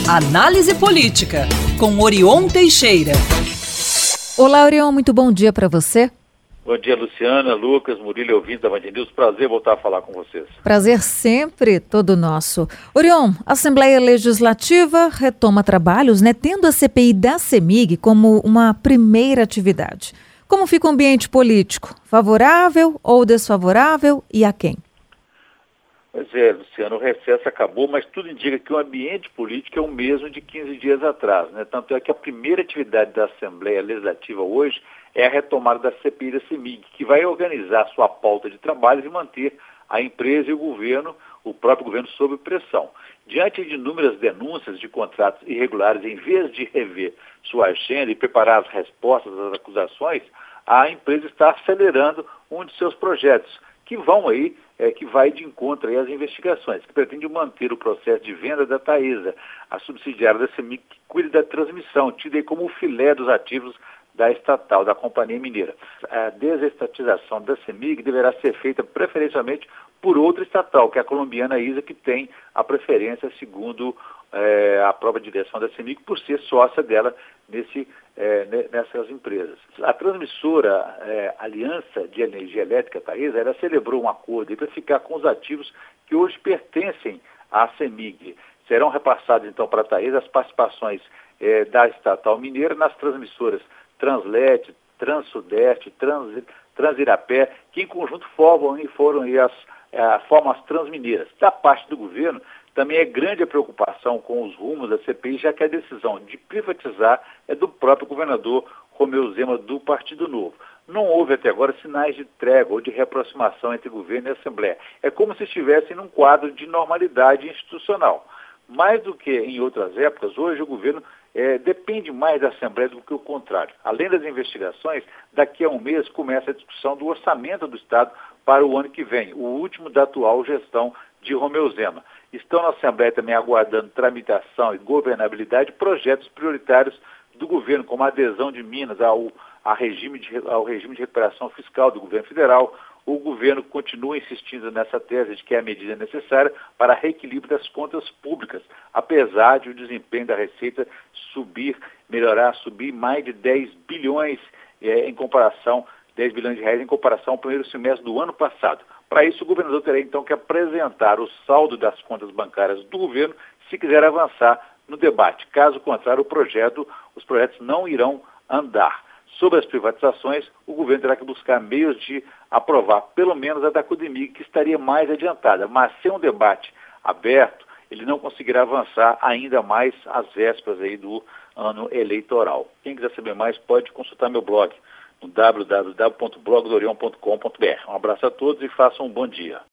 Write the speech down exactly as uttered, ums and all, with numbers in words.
Análise Política, com Orion Teixeira. Olá, Orion, muito bom dia para você. Bom dia, Luciana, Lucas, Murilo e ouvintes da Band News. Prazer voltar a falar com vocês. Prazer sempre todo nosso. Orion, a Assembleia Legislativa retoma trabalhos, né, tendo a C P I da CEMIG como uma primeira atividade. Como fica o ambiente político? Favorável ou desfavorável e a quem? Pois é, Luciano, o recesso acabou, mas tudo indica que o ambiente político é o mesmo de quinze dias atrás, né? Tanto é que a primeira atividade da Assembleia Legislativa hoje é a retomada da C P I da CEMIG, que vai organizar sua pauta de trabalhos e manter a empresa e o governo, o próprio governo, sob pressão. Diante de inúmeras denúncias de contratos irregulares, em vez de rever sua agenda e preparar as respostas às acusações, a empresa está acelerando um de seus projetos, que vão aí, é, que vai de encontro aí às investigações, que pretende manter o processo de venda da Taesa, a subsidiária da CEMIG, que cuida da transmissão, tida aí como o filé dos ativos da estatal, da Companhia Mineira. A desestatização da CEMIG deverá ser feita preferencialmente por outra estatal, que é a colombiana ISA, que tem a preferência, segundo é, a própria direção da CEMIG, por ser sócia dela nesse, é, nessas empresas. A transmissora é, Aliança de Energia Elétrica, Taesa, ela celebrou um acordo para ficar com os ativos que hoje pertencem à CEMIG. Serão repassados, então, para a Taesa as participações é, da estatal mineira nas transmissoras Translete, Transudeste, Trans, Transirapé, que em conjunto formam e foram aí as, é, formam as transmineiras. Da parte do governo, também é grande a preocupação com os rumos da C P I, já que a decisão de privatizar é do próprio governador Romeu Zema, do Partido Novo. Não houve até agora sinais de trégua ou de reaproximação entre governo e Assembleia. É como se estivessem num quadro de normalidade institucional. Mais do que em outras épocas, hoje o governo é, depende mais da Assembleia do que o contrário. Além das investigações, daqui a um mês começa a discussão do orçamento do Estado para o ano que vem, o último da atual gestão de Romeu Zema. Estão na Assembleia também aguardando tramitação e governabilidade projetos prioritários do governo, como a adesão de Minas ao, a regime de, ao regime de recuperação fiscal do governo federal. O governo continua insistindo nessa tese de que é a medida necessária para reequilíbrio das contas públicas, apesar de o desempenho da Receita subir, melhorar, subir mais de dez bilhões é, em comparação, dez bilhões de reais em comparação ao primeiro semestre do ano passado. Para isso, o governador terá então que apresentar o saldo das contas bancárias do governo se quiser avançar no debate. Caso contrário, o projeto, os projetos não irão andar. Sobre as privatizações, o governo terá que buscar meios de aprovar pelo menos a da Codemig, que estaria mais adiantada. Mas sem um debate aberto, ele não conseguirá avançar ainda mais às vésperas aí do ano eleitoral. Quem quiser saber mais pode consultar meu blog no w w w ponto blog do orion ponto com ponto b r. Um abraço a todos e façam um bom dia.